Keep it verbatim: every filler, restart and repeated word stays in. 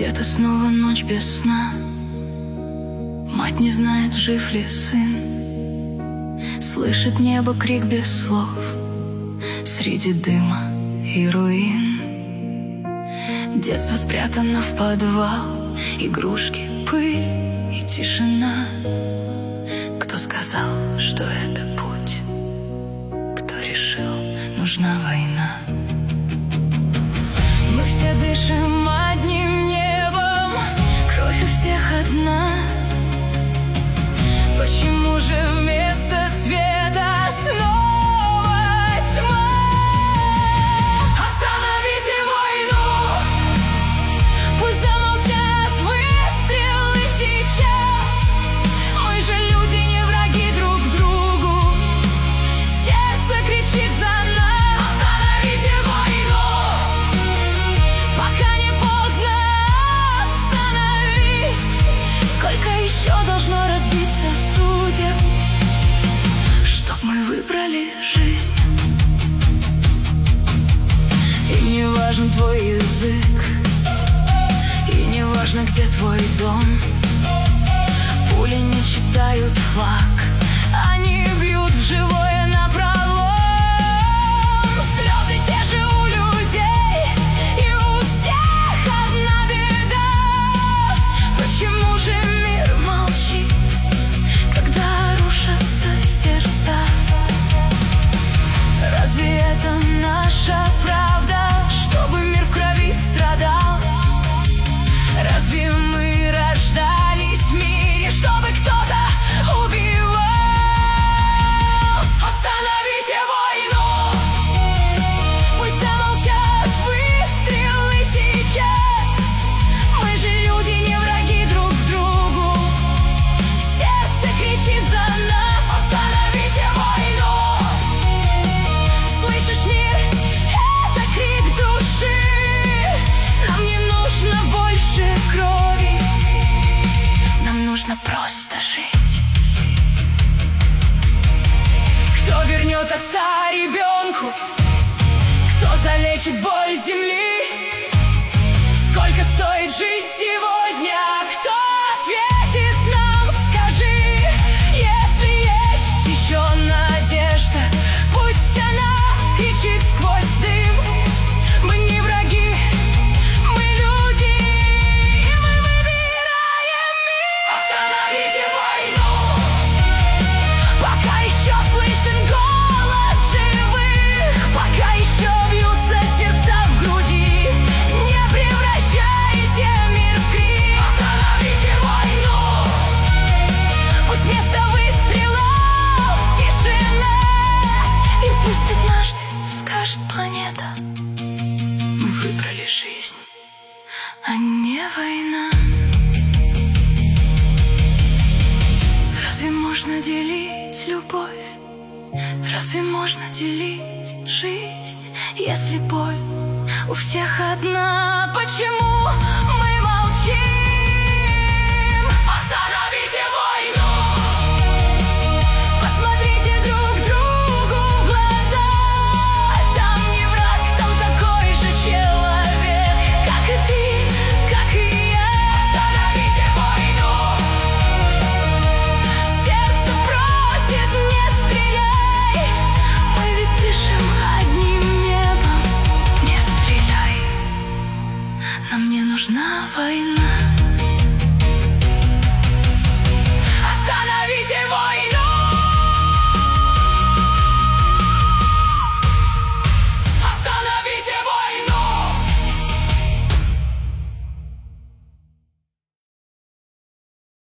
Где-то снова ночь без сна. Мать не знает, жив ли сын. Слышит небо крик без слов среди дыма и руин. Детство спрятано в подвал, игрушки, пыль и тишина. Кто сказал, что это путь? Кто решил, нужна война? Мы все дышим одним небом, кровь у всех одна. Почему же вместо света снова тьма? Остановите войну, пусть замолчат выстрелы сейчас. Мы же люди, не враги друг другу. Сердце кричит за нас. Остановите войну, пока не поздно, остановись. Сколько еще должно разбиться судеб, чтоб мы выбрали жизнь? И не важен твой язык, и не важно, где твой дом. Пули не читают флаг, они бьют в живое напролом. Слезы те же у людей, и у всех одна беда. Почему же мир молчит, когда рушатся сердца? Разве это наша правда, чтобы мир в крови страдал? Разве мы рождались в мире, чтобы кто-то убивал? Остановите войну, пусть замолчат выстрелы сейчас. Мы же люди, не враги друг другу. Сердце кричит за нас. Остановите войну, слышишь, мир? Это крик души. Нам не нужно больше крови, нам нужно просто жить. Кто вернет отца ребенку? Кто залечит боль земли? Сколько стоит жизнь сегодня? Кто ответит нам, скажи? Если есть еще надежда, пусть она кричит сквозь дым. Мы не враги, мы люди, и мы выбираем мир. Остановите войну, пока еще слышен голос живых, пока еще бьются сердца в груди. Не превращайте мир в крик. Остановите войну, пусть вместо выстрелов тишина. И пусть однажды скажет планета: мы выбрали жизнь, а не война. Разве можно делить любовь? Разве можно делить жизнь, если боль у всех одна? Почему